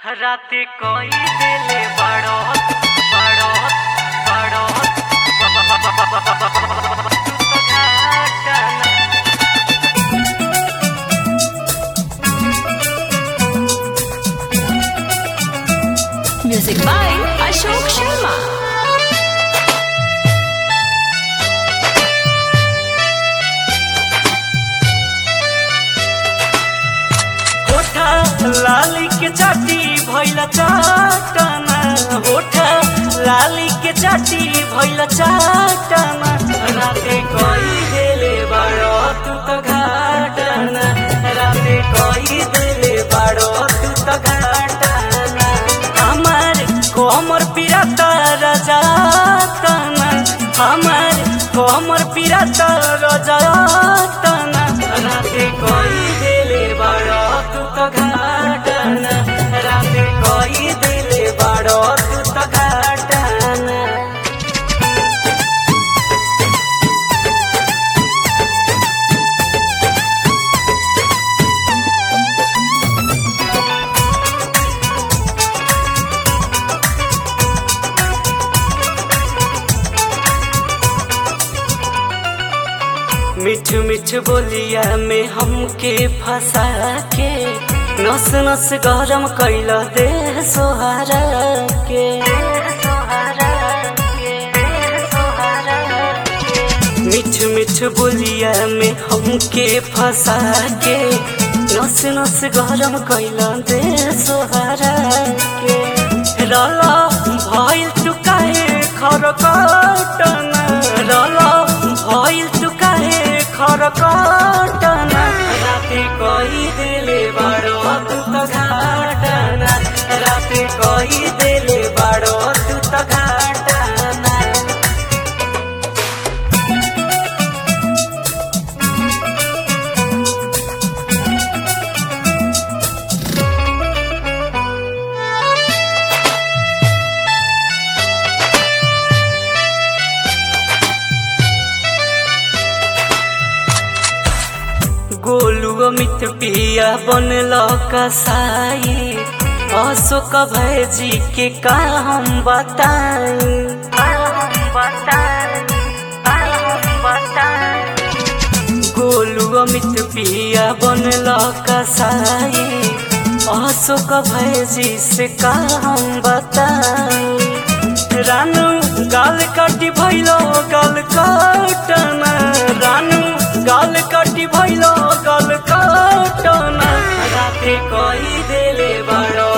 राते कोई दिले बड़ोत बड़ोत बड़ोत Music by Ashok Sharma. लाली के चाटी भइला चाटना होठा लाली के चाटी भइला चाटना राते कोई दिले बड़ो तू तो घाटना राते कोई दिले बड़ो तू तो घाटना हमार कोमर पिराता रजातना हमार कोमर पिराता रजातना राते कोई दिले बड़ो तू तो घाटना राते कोई दिले बड़ो तू तो घाटना मिठ मिठ बोलिया में हमके फंसा के नस नस गरम कैला दे सोहारा के मिठ मिठ बोलिया में हमके फंसा के नस नस गरम कैला दे सोहारा के रला भइल तू काहे खरकटना रला भइल तू काहे खरकटना राते कोई दिले बड़ो तू तो घाटना राते कोई दिले बड़ो तू तो घाटना गोलू अमित पिया बनल कसाई अशोक भैजी के का हम बताई गोलू अमित पिया बनल कसाई अशोक भैजी से का हम बताई रानू गाल काटी भइलो गाल काटना रानू गाल काटी भइलो गाल काटना राते कोई दिले बड़ो